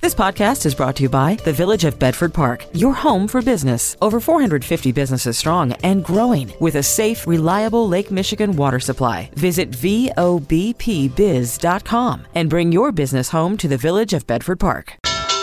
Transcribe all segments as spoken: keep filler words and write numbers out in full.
This podcast is brought to you by the Village of Bedford Park, your home for business. Over four hundred fifty businesses strong and growing with a safe, reliable Lake Michigan water supply. Visit V O B P biz dot com and bring your business home to the Village of Bedford Park.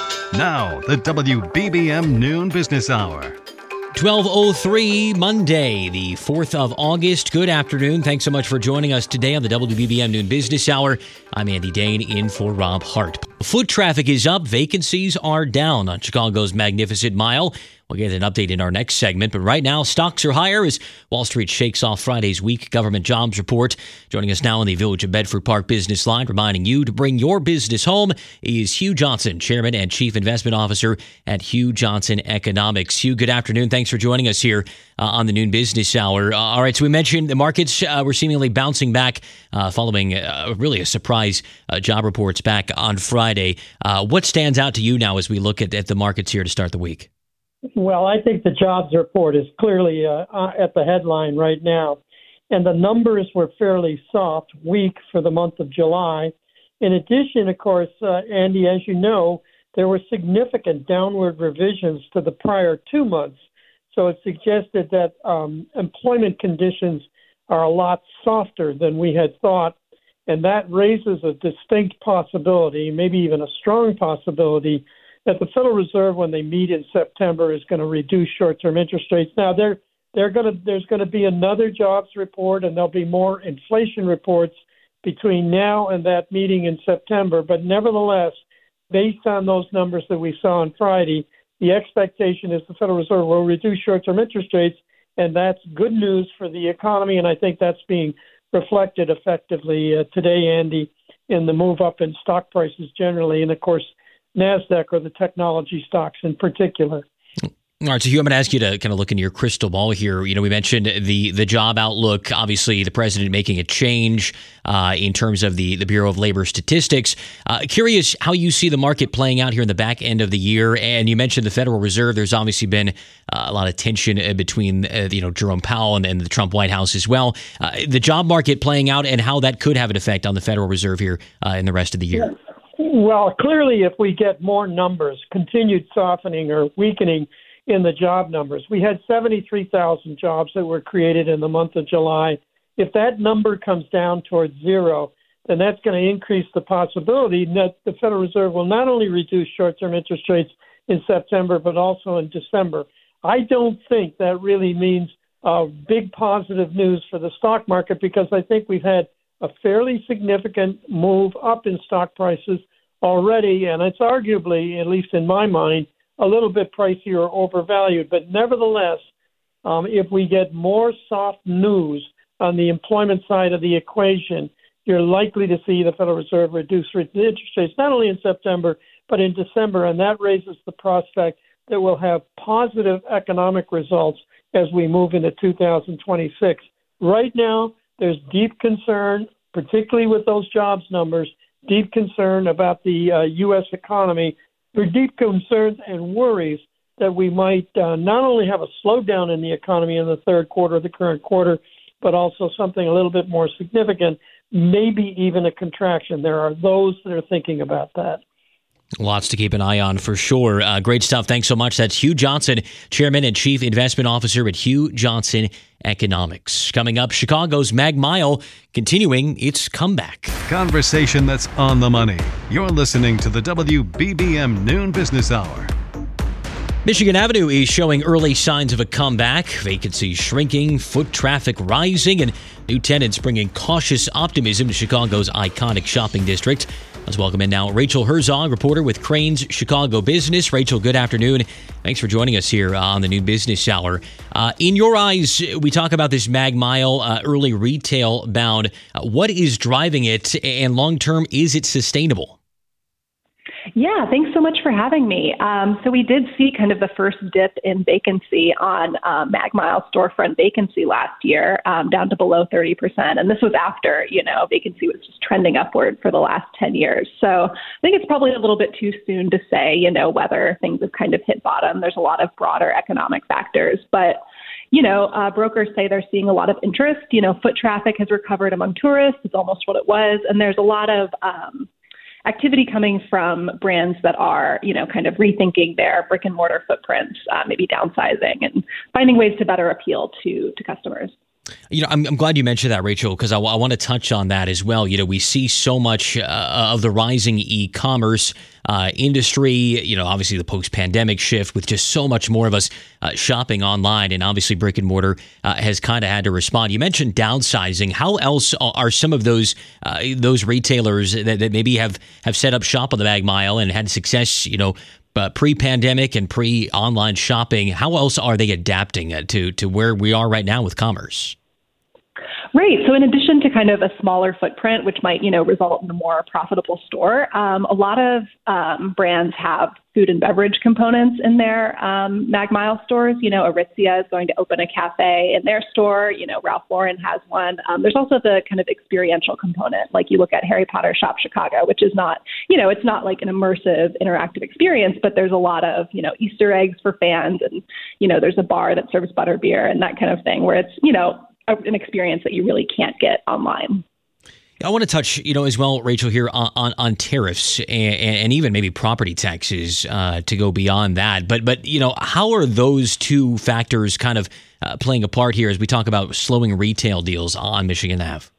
Now, the W B B M Noon Business Hour. twelve oh three, Monday, the fourth of August. Good afternoon. Thanks so much for joining us today on the W B B M Noon Business Hour. I'm Andy Dane in for Rob Hart. Foot traffic is up. Vacancies are down on Chicago's Magnificent Mile. We'll get an update in our next segment, but right now, stocks are higher as Wall Street shakes off Friday's weak government jobs report. Joining us now on the Village of Bedford Park Business Line, reminding you to bring your business home, is Hugh Johnson, Chairman and Chief Investment Officer at Hugh Johnson Economics. Hugh, good afternoon. Thanks for joining us here uh, on the Noon Business Hour. Uh, all right, so we mentioned the markets uh, were seemingly bouncing back uh, following uh, really a surprise uh, job reports back on Friday. Uh, what stands out to you now as we look at, at the markets here to start the week? Well, I think the jobs report is clearly uh, at the headline right now. And the numbers were fairly soft, weak for the month of July. In addition, of course, uh, Andy, as you know, there were significant downward revisions to the prior two months. So it suggested that um, employment conditions are a lot softer than we had thought. And that raises a distinct possibility, maybe even a strong possibility, that the Federal Reserve, when they meet in September, is going to reduce short-term interest rates. Now, they're, they're going to, there's going to be another jobs report, and there'll be more inflation reports between now and that meeting in September. But nevertheless, based on those numbers that we saw on Friday, the expectation is the Federal Reserve will reduce short-term interest rates, and that's good news for the economy, and I think that's being reflected effectively uh, today, Andy, in the move up in stock prices generally, and, of course, NASDAQ or the technology stocks in particular. All right, so Hugh, I'm going to ask you to kind of look into your crystal ball here. You know, we mentioned the the job outlook, obviously the president making a change uh, in terms of the, the Bureau of Labor Statistics. Uh, curious how you see the market playing out here in the back end of the year. And you mentioned the Federal Reserve. There's obviously been uh, a lot of tension between, uh, you know, Jerome Powell and, and the Trump White House as well. Uh, the job market playing out and how that could have an effect on the Federal Reserve here uh, in the rest of the year. Yeah. Well, clearly, if we get more numbers, continued softening or weakening in the job numbers, we had seventy-three thousand jobs that were created in the month of July. If that number comes down towards zero, then that's going to increase the possibility that the Federal Reserve will not only reduce short-term interest rates in September, but also in December. I don't think that really means uh, big positive news for the stock market, because I think we've had a fairly significant move up in stock prices already, and it's arguably, at least in my mind, a little bit pricey or overvalued. But nevertheless, um, if we get more soft news on the employment side of the equation, you're likely to see the Federal Reserve reduce interest rates not only in September, but in December, and that raises the prospect that we'll have positive economic results as we move into two thousand twenty-six. Right now, there's deep concern, particularly with those jobs numbers, deep concern about the uh, U S economy. There are deep concerns and worries that we might uh, not only have a slowdown in the economy in the third quarter of the current quarter, but also something a little bit more significant, maybe even a contraction. There are those that are thinking about that. Lots to keep an eye on for sure. Uh, great stuff. Thanks so much. That's Hugh Johnson, Chairman and Chief Investment Officer at Hugh Johnson Economics. Coming up, Chicago's Mag Mile continuing its comeback. Conversation that's on the money. You're listening to the W B B M Noon Business Hour. Michigan Avenue is showing early signs of a comeback. Vacancies shrinking, foot traffic rising, and new tenants bringing cautious optimism to Chicago's iconic shopping district. Let's welcome in now Rachel Herzog, reporter with Crain's Chicago Business. Rachel, good afternoon. Thanks for joining us here on the Noon Business Hour. Uh, in your eyes, we talk about this Mag Mile, uh, early retail bound. Uh, what is driving it, and long-term, is it sustainable? Yeah, thanks so much for having me. Um, so we did see kind of the first dip in vacancy on uh, Mag Mile storefront vacancy last year, um, down to below thirty percent. And this was after, you know, vacancy was just trending upward for the last ten years. So I think it's probably a little bit too soon to say, you know, whether things have kind of hit bottom. There's a lot of broader economic factors, but you know, uh, brokers say they're seeing a lot of interest. You know, foot traffic has recovered among tourists. It's almost what it was. And there's a lot of um, activity coming from brands that are, you know, kind of rethinking their brick and mortar footprints, uh, maybe downsizing and finding ways to better appeal to to customers. You know, I'm, I'm glad you mentioned that, Rachel, because I, w- I want to touch on that as well. You know, we see so much uh, of the rising e-commerce uh, industry, you know, obviously the post-pandemic shift with just so much more of us uh, shopping online, and obviously brick and mortar uh, has kind of had to respond. You mentioned downsizing. How else are some of those uh, those retailers that, that maybe have, have set up shop on the Mag Mile and had success, you know, Uh, pre-pandemic and pre-online shopping, how else are they adapting uh, to to where we are right now with commerce? Right. So in addition to kind of a smaller footprint, which might, you know, result in a more profitable store, um, a lot of um, brands have food and beverage components in their um, Mag Mile stores. You know, Aritzia is going to open a cafe in their store. You know, Ralph Lauren has one. Um, there's also the kind of experiential component. Like you look at Harry Potter Shop Chicago, which is not, you know, it's not like an immersive, interactive experience, but there's a lot of, you know, Easter eggs for fans. And, you know, there's a bar that serves butterbeer and that kind of thing where it's, you know, an experience that you really can't get online. I want to touch, you know, as well, Rachel, here on, on, on tariffs and, and even maybe property taxes uh, to go beyond that. But, but you know, how are those two factors kind of uh, playing a part here as we talk about slowing retail deals on Michigan Avenue?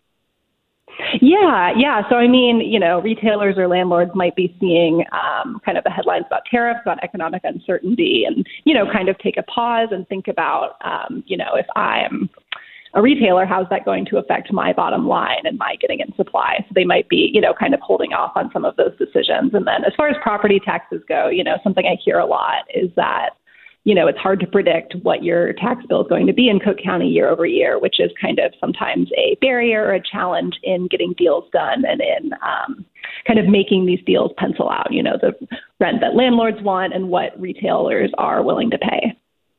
Yeah, yeah. So, I mean, you know, retailers or landlords might be seeing um, kind of the headlines about tariffs, about economic uncertainty, and, you know, kind of take a pause and think about, um, you know, if I'm a retailer, how's that going to affect my bottom line and my getting in supply? So they might be, you know, kind of holding off on some of those decisions. And then as far as property taxes go, you know, something I hear a lot is that, you know, it's hard to predict what your tax bill is going to be in Cook County year over year, which is kind of sometimes a barrier or a challenge in getting deals done and in um, kind of making these deals pencil out, you know, the rent that landlords want and what retailers are willing to pay.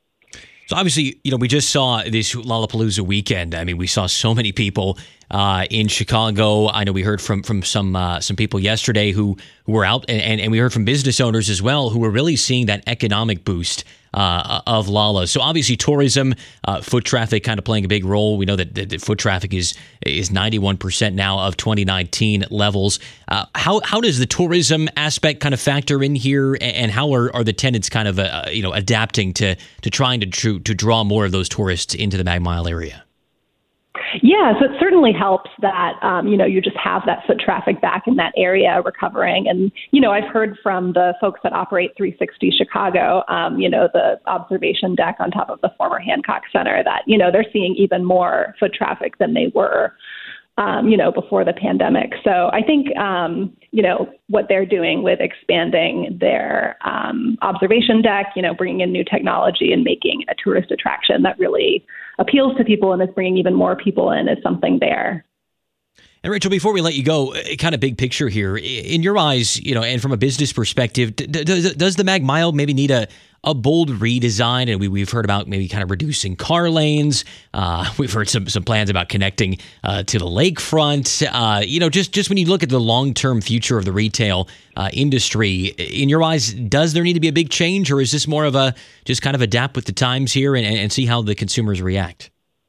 So obviously, you know, we just saw this Lollapalooza weekend. I mean, we saw so many people uh, in Chicago. I know we heard from from some uh, some people yesterday who, who were out, and, and we heard from business owners as well who were really seeing that economic boost uh, of Lolla. So obviously, tourism, uh, foot traffic, kind of playing a big role. We know that, that, that foot traffic is is ninety-one percent now of twenty nineteen levels. Uh, how how does the tourism aspect kind of factor in here, and, and how are, are the tenants kind of uh, you know adapting to to trying to to to draw more of those tourists into the Mag Mile area? Yeah, so it certainly helps that, um, you know, you just have that foot traffic back in that area recovering. And, you know, I've heard from the folks that operate three sixty Chicago, um, you know, the observation deck on top of the former Hancock Center, that, you know, they're seeing even more foot traffic than they were, um, you know, before the pandemic. So I think, um, you know, what they're doing with expanding their um, observation deck, you know, bringing in new technology and making a tourist attraction that really appeals to people and is bringing even more people in is something there. And Rachel, before we let you go, kind of big picture here, in your eyes, you know, and from a business perspective, does, does the Mag Mile maybe need a, a bold redesign? And we, we've heard about maybe kind of reducing car lanes. Uh, we've heard some some plans about connecting uh, to the lakefront. Uh, you know, just, just when you look at the long-term future of the retail uh, industry, in your eyes, does there need to be a big change, or is this more of a just kind of adapt with the times here and, and see how the consumers react?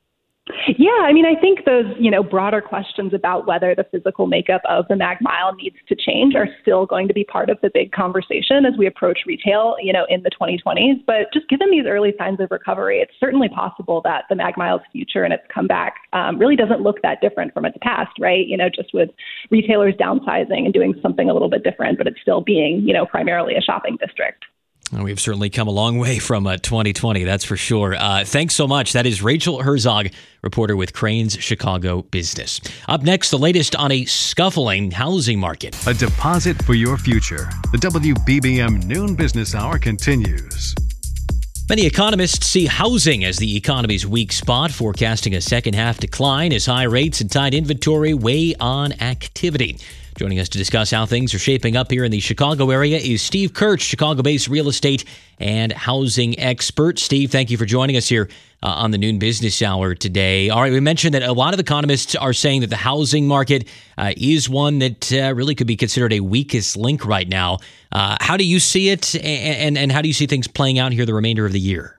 Yeah, I mean, I think those, you know, broader questions about whether the physical makeup of the Mag Mile needs to change are still going to be part of the big conversation as we approach retail, you know, in the twenty twenties. But just given these early signs of recovery, it's certainly possible that the Mag Mile's future and its comeback um, really doesn't look that different from its past, right? You know, just with retailers downsizing and doing something a little bit different, but it's still being, you know, primarily a shopping district. We've certainly come a long way from uh, twenty twenty, that's for sure. Uh, thanks so much. That is Rachel Herzog, reporter with Crain's Chicago Business. Up next, the latest on a scuffling housing market. A deposit for your future. The W B B M Noon Business Hour continues. Many economists see housing as the economy's weak spot, forecasting a second half decline as high rates and tight inventory weigh on activity. Joining us to discuss how things are shaping up here in the Chicago area is Steve Kirch, Chicago-based real estate and housing expert. Steve, thank you for joining us here uh, on the Noon Business Hour today. All right, we mentioned that a lot of economists are saying that the housing market uh, is one that uh, really could be considered a weakest link right now. Uh, how do you see it, and, and, and how do you see things playing out here the remainder of the year?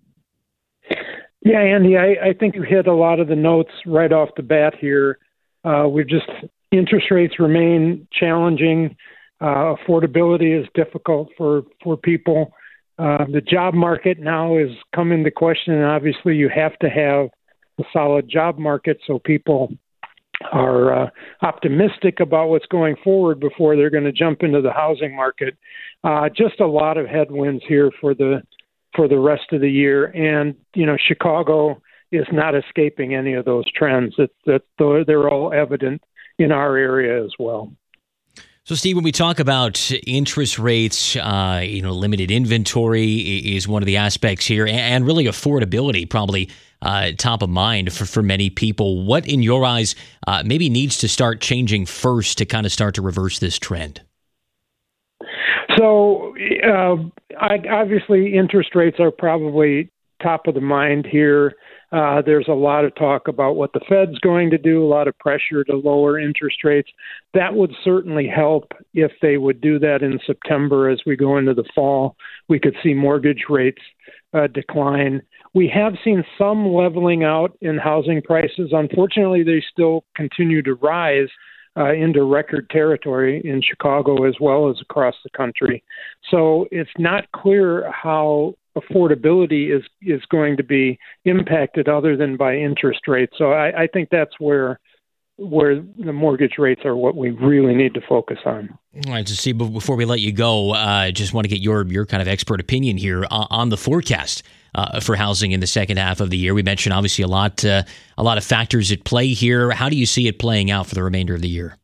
Yeah, Andy, I, I think you hit a lot of the notes right off the bat here. Uh, we've just interest rates remain challenging. Uh, affordability is difficult for, for people. Uh, the job market now is come into question, and obviously you have to have a solid job market so people are uh, optimistic about what's going forward before they're going to jump into the housing market. Uh, just a lot of headwinds here for the for the rest of the year, and you know Chicago is not escaping any of those trends. That that they're all evident in our area as well. So, Steve, when we talk about interest rates, uh, you know, limited inventory is one of the aspects here, and really affordability probably uh, top of mind for, for many people. What, in your eyes, uh, maybe needs to start changing first to kind of start to reverse this trend? So, uh, I, obviously, interest rates are probably top of the mind here. Uh, there's a lot of talk about what the Fed's going to do, a lot of pressure to lower interest rates. That would certainly help if they would do that in September as we go into the fall. We could see mortgage rates uh, decline. We have seen some leveling out in housing prices. Unfortunately, they still continue to rise uh, into record territory in Chicago as well as across the country. So it's not clear how affordability is, is going to be impacted other than by interest rates. So I, I think that's where where the mortgage rates are what we really need to focus on. All right, so Steve, before we let you go, I uh, just want to get your your kind of expert opinion here on, on the forecast uh, for housing in the second half of the year. We mentioned obviously a lot uh, a lot of factors at play here. How do you see it playing out for the remainder of the year?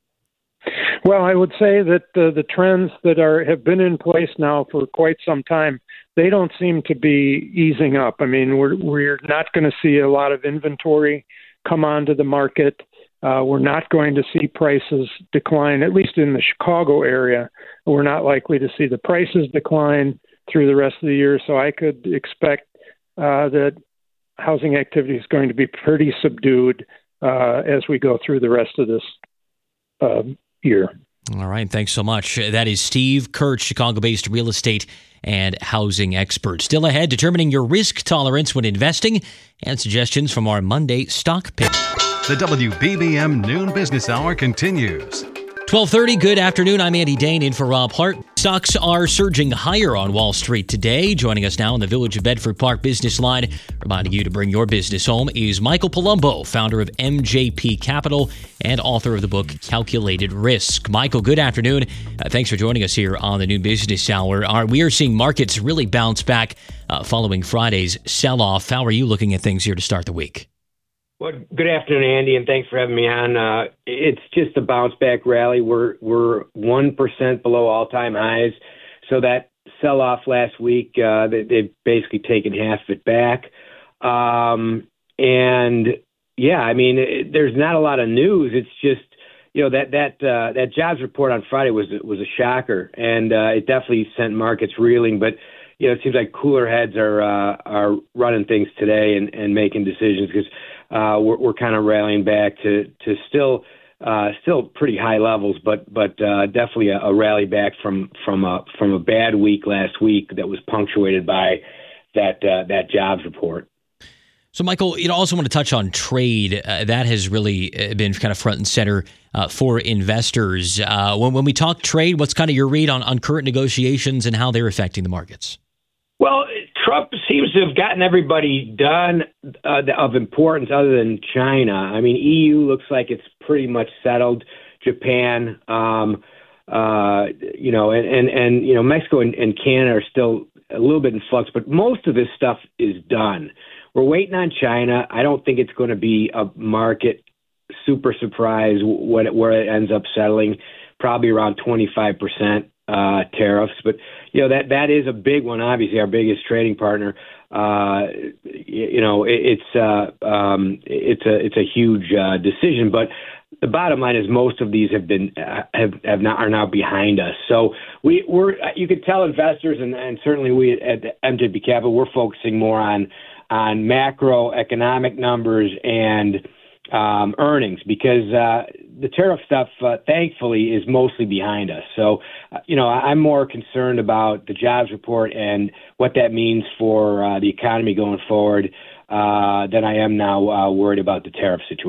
Well, I would say that uh, the trends that are have been in place now for quite some time, they don't seem to be easing up. I mean, we're we're not going to see a lot of inventory come onto the market. Uh, we're not going to see prices decline, at least in the Chicago area. We're not likely to see the prices decline through the rest of the year. So I could expect uh, that housing activity is going to be pretty subdued uh, as we go through the rest of this uh, year. All right. Thanks so much. That is Steve Kirch, Chicago-based real estate and housing expert. Still ahead, determining your risk tolerance when investing and suggestions from our Monday stock pick. The W B B M Noon Business Hour continues. twelve thirty, good afternoon. I'm Andy Dane in for Rob Hart. Stocks are surging higher on Wall Street today. Joining us now in the Village of Bedford Park business line, reminding you to bring your business home, is Michael Palumbo, founder of M J P Capital and author of the book Calculated Risk. Michael, good afternoon. Uh, thanks for joining us here on the Noon Business Hour. Our, we are seeing markets really bounce back uh, following Friday's sell-off. How are you looking at things here to start the week? Well, good afternoon, Andy, and thanks for having me on. Uh, it's just a bounce back rally. We're we're one percent below all time highs, so that sell off last week, uh, they, they've basically taken half of it back. Um, and yeah, I mean, it, there's not a lot of news. It's just you know that that uh, that jobs report on Friday was was a shocker, and uh, it definitely sent markets reeling. But you know, it seems like cooler heads are uh, are running things today and, and making decisions because. Uh, we're, we're kind of rallying back to to still uh, still pretty high levels, but but uh, definitely a, a rally back from from a from a bad week last week that was punctuated by that uh, that jobs report. So, Michael, you know, also want to touch on trade. Uh, that has really been kind of front and center uh, for investors. Uh, when when we talk trade, what's kind of your read on, on current negotiations and how they're affecting the markets? Well, Trump seems to have gotten everybody done uh, of importance other than China. I mean, E U looks like it's pretty much settled. Japan, um, uh, you know, and, and, and you know, Mexico and, and Canada are still a little bit in flux, but most of this stuff is done. We're waiting on China. I don't think it's going to be a market super surprise what it, where it ends up settling, probably around twenty-five percent. Uh, tariffs, but you know that that is a big one. Obviously, our biggest trading partner. Uh, you, you know, it, it's uh, um, it's a it's a huge uh, decision. But the bottom line is most of these have been uh, have have not are now behind us. So we we're you could tell investors and, and certainly we at M J P Capital we're focusing more on on macroeconomic numbers and um, earnings because uh, the tariff stuff, uh, thankfully, is mostly behind us. So, uh, you know, I'm more concerned about the jobs report and what that means for uh, the economy going forward uh, than I am now uh, worried about the tariff situation.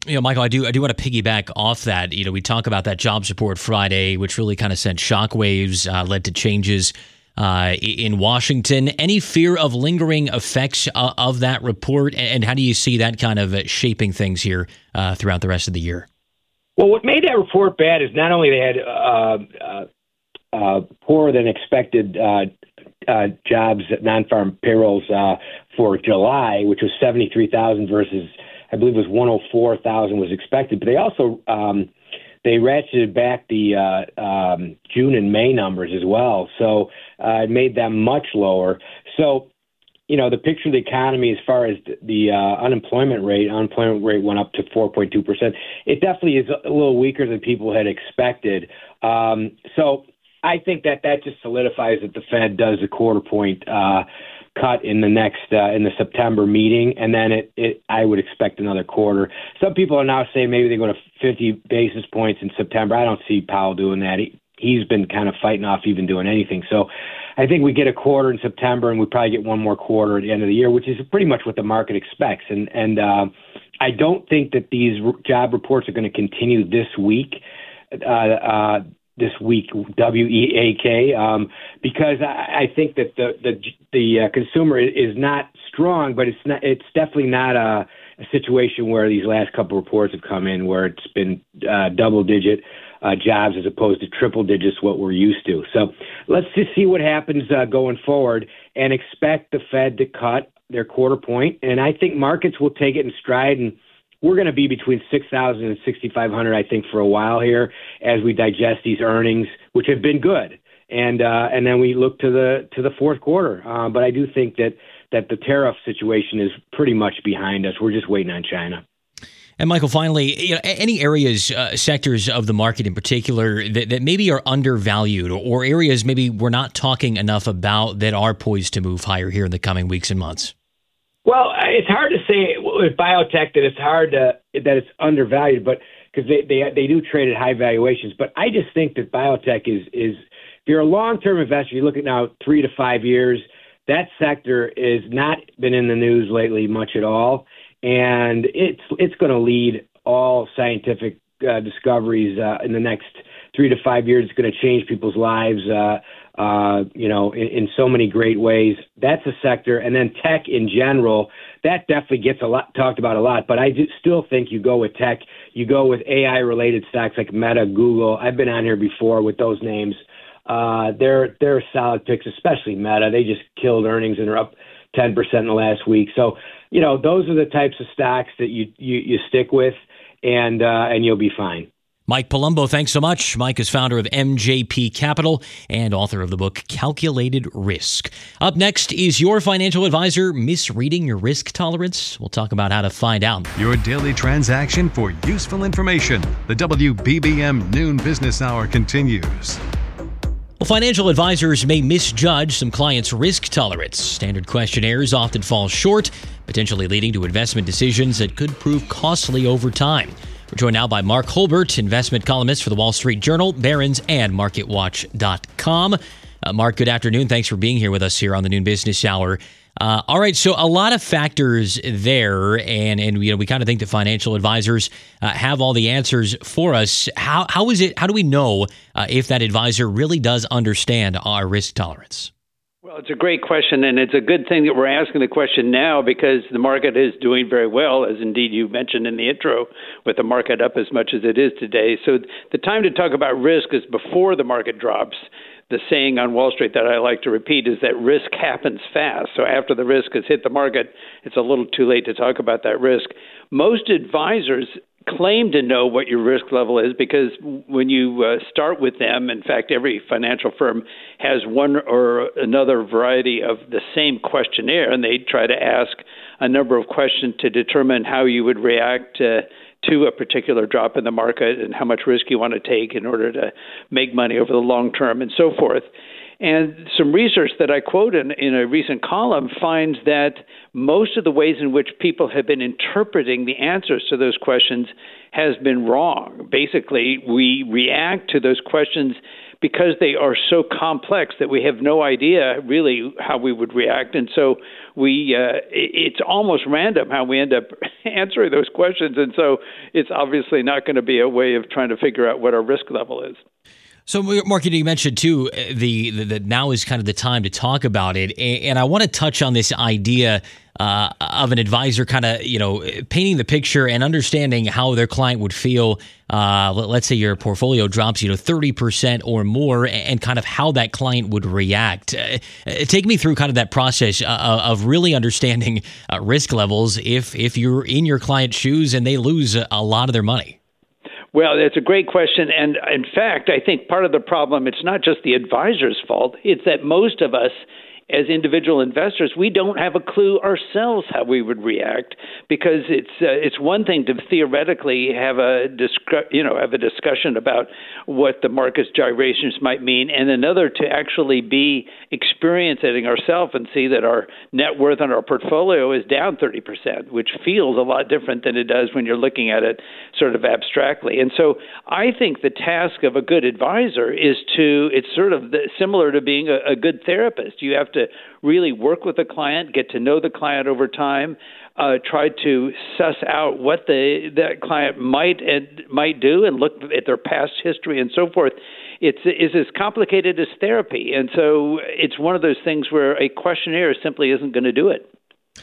You know, Michael, I do I do want to piggyback off that. You know, we talk about that jobs report Friday, which really kind of sent shockwaves, uh, led to changes uh, in Washington. Any fear of lingering effects uh, of that report, and how do you see that kind of shaping things here uh, throughout the rest of the year? Well, what made that report bad is not only they had uh, uh, uh, poorer than expected uh, uh, jobs, non-farm payrolls uh, for July, which was seventy-three thousand versus, I believe it was one hundred four thousand was expected. But they also um, they ratcheted back the uh, um, June and May numbers as well, so uh, it made them much lower. So, you know, the picture of the economy as far as the uh, unemployment rate, unemployment rate went up to four point two percent. It definitely is a little weaker than people had expected. Um, so I think that that just solidifies that the Fed does a quarter point uh, cut in the next uh, in the September meeting, and then it, it I would expect another quarter. Some people are now saying maybe they go to fifty basis points in September. I don't see Powell doing that. He, he's been kind of fighting off even doing anything. So I think we get a quarter in September, and we probably get one more quarter at the end of the year, which is pretty much what the market expects. And and uh, I don't think that these job reports are going to continue this week. Uh, uh, this week, W E A K, um, because I, I think that the the the uh, consumer is not strong, but it's not. It's definitely not a, a situation where these last couple of reports have come in where it's been uh, double digit uh, jobs as opposed to triple digits, what we're used to. So let's just see what happens uh, going forward, and expect the Fed to cut their quarter point. And I think markets will take it in stride, and we're going to be between six thousand and sixty-five hundred, I think, for a while here as we digest these earnings, which have been good. And uh, and then we look to the to the fourth quarter. Uh, but I do think that, that the tariff situation is pretty much behind us. We're just waiting on China. And Michael, finally, you know, any areas, uh, sectors of the market in particular that, that maybe are undervalued, or, or areas maybe we're not talking enough about that are poised to move higher here in the coming weeks and months? Well, it's hard to say with biotech that it's hard to that it's undervalued, but because they, they they do trade at high valuations. But I just think that biotech is is if you're a long term investor, you look at now three to five years, that sector is not been in the news lately much at all, and it's it's going to lead all scientific uh, discoveries uh, in the next three to five years. It's going to change people's lives. Uh, Uh, you know, in, in so many great ways. That's a sector. And then tech in general, that definitely gets a lot talked about a lot. But I do still think you go with tech, you go with A I-related stocks like Meta, Google. I've been on here before with those names. Uh, they're they're solid picks, especially Meta. They just killed earnings and are up ten percent in the last week. So, you know, those are the types of stocks that you you, you stick with, and uh, and you'll be fine. Mike Palumbo, thanks so much. Mike is founder of M J P Capital and author of the book Calculated Risk. Up next, is your financial advisor misreading your risk tolerance? We'll talk about how to find out. Your daily transaction for useful information. The W B B M Noon Business Hour continues. Well, financial advisors may misjudge some clients' risk tolerance. Standard questionnaires often fall short, potentially leading to investment decisions that could prove costly over time. We're joined now by Mark Holbert, investment columnist for the Wall Street Journal, Barron's, and market watch dot com. Uh, Mark, good afternoon. Thanks for being here with us here on the Noon Business Hour. Uh, all right, so a lot of factors there, and and you know we kind of think that financial advisors uh, have all the answers for us. How how is it? How do we know uh, if that advisor really does understand our risk tolerance? Well, it's a great question, and it's a good thing that we're asking the question now because the market is doing very well, as indeed you mentioned in the intro, with the market up as much as it is today. So the time to talk about risk is before the market drops. The saying on Wall Street that I like to repeat is that risk happens fast. So after the risk has hit the market, it's a little too late to talk about that risk. Most advisors claim to know what your risk level is because when you uh, start with them, in fact, every financial firm has one or another variety of the same questionnaire, and they try to ask a number of questions to determine how you would react uh, to a particular drop in the market and how much risk you want to take in order to make money over the long term and so forth. And some research that I quote in, in a recent column finds that most of the ways in which people have been interpreting the answers to those questions has been wrong. Basically, we react to those questions because they are so complex that we have no idea really how we would react. And so we uh, it's almost random how we end up answering those questions. And so it's obviously not going to be a way of trying to figure out what our risk level is. So, Mark, you mentioned, too, the, the, the now is kind of the time to talk about it. And I want to touch on this idea uh, of an advisor kind of, you know, painting the picture and understanding how their client would feel. Uh, let's say your portfolio drops, you know, thirty percent or more, and kind of how that client would react. Uh, take me through kind of that process uh, of really understanding uh, risk levels if, if you're in your client's shoes and they lose a lot of their money. Well, that's a great question. And in fact, I think part of the problem, it's not just the advisor's fault. It's that most of us as individual investors, we don't have a clue ourselves how we would react, because it's uh, it's one thing to theoretically have a discu- you know have a discussion about what the market's gyrations might mean, and another to actually be experiencing ourselves and see that our net worth on our portfolio is down thirty percent, which feels a lot different than it does when you're looking at it sort of abstractly. And so I think the task of a good advisor is to, it's sort of the, similar to being a, a good therapist. You have to really work with the client, get to know the client over time, uh, try to suss out what the that client might and might do, and look at their past history and so forth. It's is as complicated as therapy, and so it's one of those things where a questionnaire simply isn't going to do it.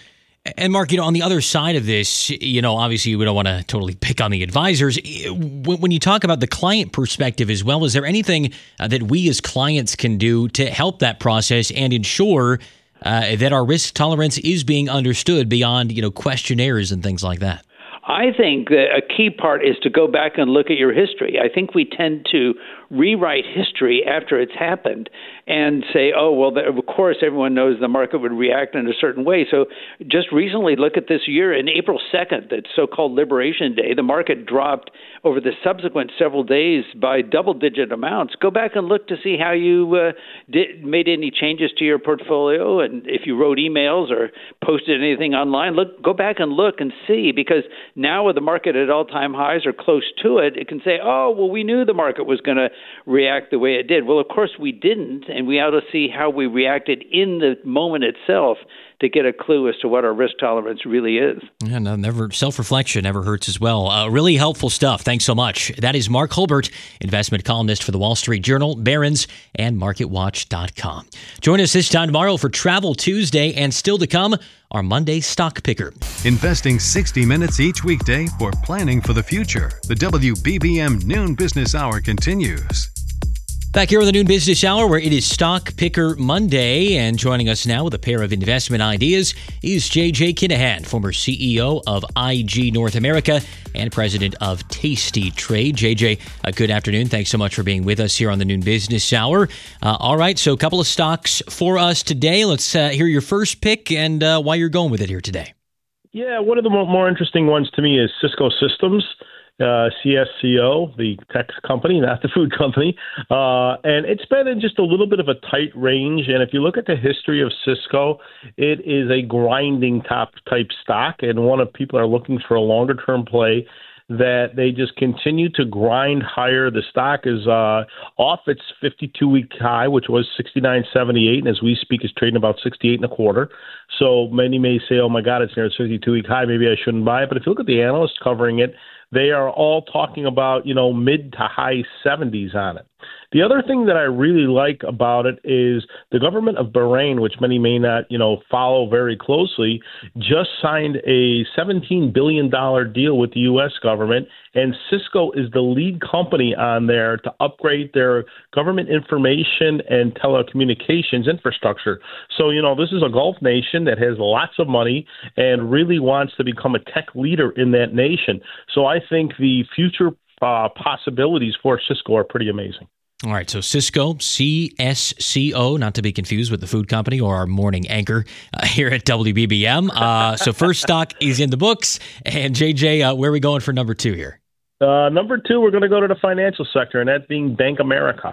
And Mark, you know, on the other side of this, you know, obviously we don't want to totally pick on the advisors. When you talk about the client perspective as well, is there anything uh, that we as clients can do to help that process and ensure uh, that our risk tolerance is being understood beyond, you know, questionnaires and things like that? I think that a key part is to go back and look at your history. I think we tend to rewrite history after it's happened and say, oh, well, of course, everyone knows the market would react in a certain way. So just recently, look at this year. In April second, that so-called Liberation Day, the market dropped over the subsequent several days by double-digit amounts. Go back and look to see how you uh, did, made any changes to your portfolio, and if you wrote emails or posted anything online. Look, go back and look and see, because now with the market at all-time highs or close to it, it can say, oh, well, we knew the market was going to react the way it did. Well, of course we didn't, and we ought to see how we reacted in the moment itself to get a clue as to what our risk tolerance really is. Yeah, no, never self-reflection never hurts as well. Uh, really helpful stuff. Thanks so much. That is Mark Hulbert, investment columnist for the Wall Street Journal, Barron's, and market watch dot com. Join us this time tomorrow for Travel Tuesday, and still to come, our Monday Stock Picker. Investing sixty minutes each weekday for planning for the future. The W B B M Noon Business Hour continues. Back here on the Noon Business Hour, where it is Stock Picker Monday, and joining us now with a pair of investment ideas is J J Kinahan, former C E O of I G North America and president of Tasty Trade. J J, uh, good afternoon. Thanks so much for being with us here on the Noon Business Hour. Uh, all right, so a couple of stocks for us today. Let's uh, hear your first pick and uh, why you're going with it here today. Yeah, one of the more, more interesting ones to me is Cisco Systems. Uh, C S C O, the tech company, not the food company. Uh, and it's been in just a little bit of a tight range. And if you look at the history of Cisco, it is a grinding top type stock. And one of people are looking for a longer term play that they just continue to grind higher. The stock is uh, off its fifty-two week high, which was sixty-nine seventy-eight. And as we speak, is trading about sixty-eight and a quarter. So many may say, oh my God, it's near its fifty-two week high. Maybe I shouldn't buy it. But if you look at the analysts covering it, they are all talking about, you know, mid to high seventies on it. The other thing that I really like about it is the government of Bahrain, which many may not, you know, follow very closely, just signed a seventeen billion dollars deal with the U S government, and Cisco is the lead company on there to upgrade their government information and telecommunications infrastructure. So, you know, this is a Gulf nation that has lots of money and really wants to become a tech leader in that nation. So I think the future uh, possibilities for Cisco are pretty amazing. All right, so Cisco, C S C O, not to be confused with the food company or our morning anchor uh, here at W B B M. Uh, so first stock is in the books. And J J, uh, where are we going for number two here? Uh, number two, we're going to go to the financial sector, and that being Bank America.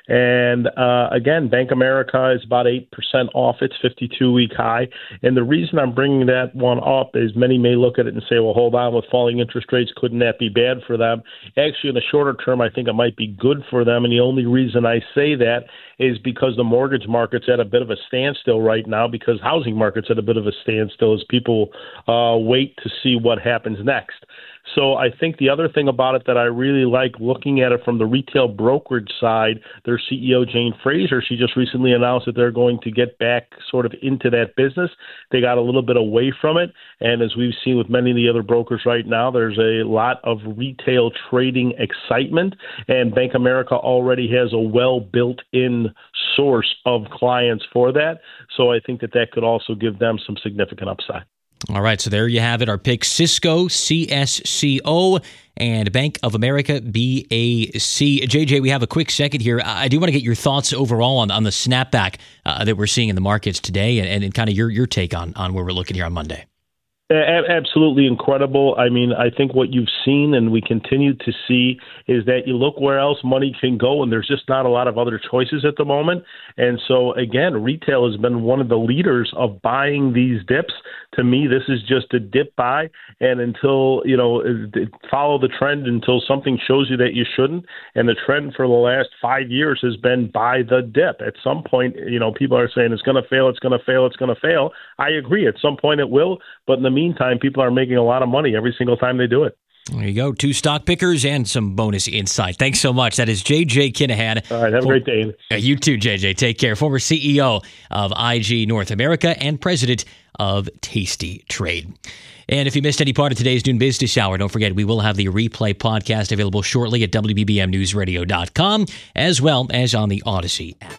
And uh, again, Bank of America is about eight percent off its fifty-two week high. And the reason I'm bringing that one up is many may look at it and say, well, hold on, with falling interest rates, couldn't that be bad for them? Actually, in the shorter term, I think it might be good for them. And the only reason I say that is because the mortgage market's at a bit of a standstill right now, because housing market's at a bit of a standstill as people uh, wait to see what happens next. So I think the other thing about it that I really like, looking at it from the retail brokerage side, their C E O, Jane Fraser, she just recently announced that they're going to get back sort of into that business. They got a little bit away from it. And as we've seen with many of the other brokers right now, there's a lot of retail trading excitement. And Bank of America already has a well-built-in source of clients for that. So I think that that could also give them some significant upside. All right, so there you have it. Our pick, Cisco, C S C O, and Bank of America, B A C. J J, we have a quick second here. I do want to get your thoughts overall on, on the snapback uh, that we're seeing in the markets today, and, and kind of your, your take on, on where we're looking here on Monday. Absolutely incredible. I mean, I think what you've seen and we continue to see is that you look where else money can go, and there's just not a lot of other choices at the moment. And so, again, retail has been one of the leaders of buying these dips. To me, this is just a dip buy, and until, you know, follow the trend until something shows you that you shouldn't. And the trend for the last five years has been buy the dip. At some point, you know, people are saying it's going to fail, it's going to fail, it's going to fail. I agree. At some point it will, but in the meantime, people are making a lot of money every single time they do it. There you go. Two stock pickers and some bonus insight. Thanks so much. That is J J Kinahan. All right. Have a great day. Uh, you too, J J. Take care. Former C E O of I G North America and president of Tasty Trade. And if you missed any part of today's Noon Business Hour, don't forget we will have the replay podcast available shortly at W B B M news radio dot com, as well as on the Odyssey app.